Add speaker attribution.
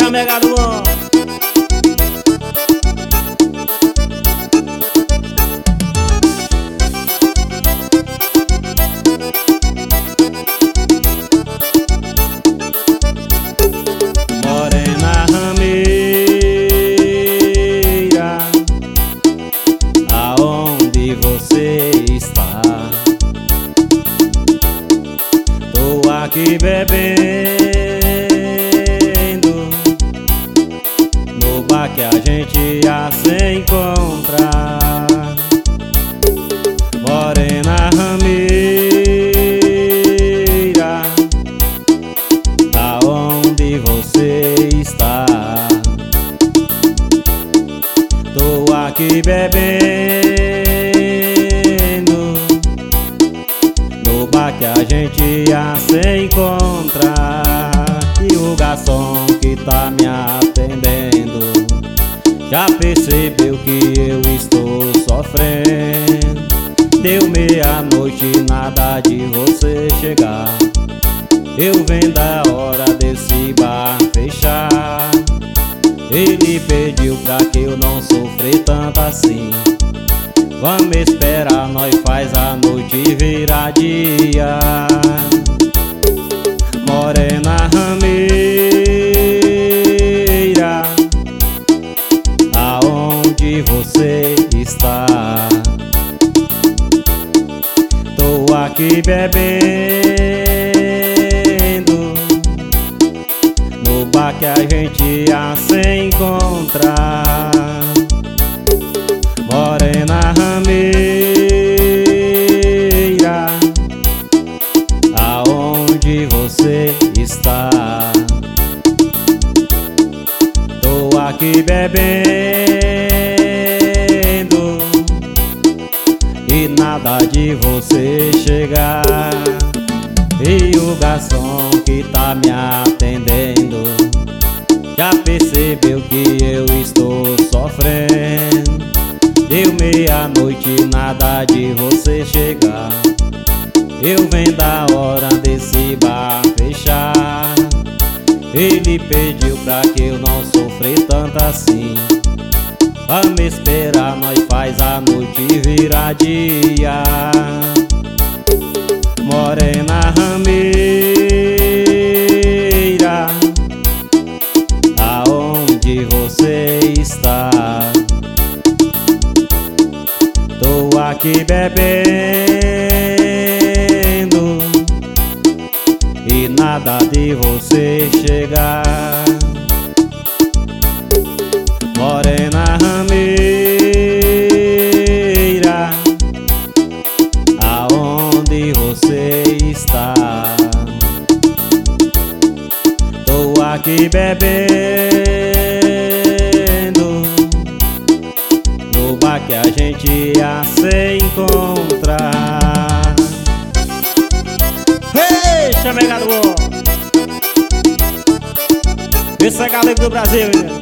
Speaker 1: chamegado bom. Morena rameira, aonde você está? Tô aqui bebendo no bar que a gente ia se encontrar. Morena rameira, aonde você está? Tô aqui bebendo no bar que a gente ia se encontrar. E o garçom que tá me atendendo já percebeu que eu estou sofrendo. Deu meia-noite e nada de você chegar. Eu vendo a hora desse bar fechar. Ele pediu pra que eu não sofrer tanto assim. Vamos esperar, nós faz a noite virar dia. Morena rameira, aonde você está? Tô aqui bebendo no bar que a gente ia se encontrar. Morena rameira, aonde você está? Tô aqui bebendo e nada de você chegar. E o garçom que tá me atendendo já percebeu que eu estou sofrendo. Deu meia-noite e nada de você chegar. Eu vendo a hora desse bar fechar. Ele pediu pra que eu não sofrer tanto assim. Vamos esperar, nós faz a noite virar dia. Morena rameira, aonde você está? Tô aqui bebendo e nada de você chegar. Morena rameira, aonde você está? Tô aqui bebendo no bar que a gente ia se encontrar. Ei, chamegado bom. Esse é galego do Brasil, hein?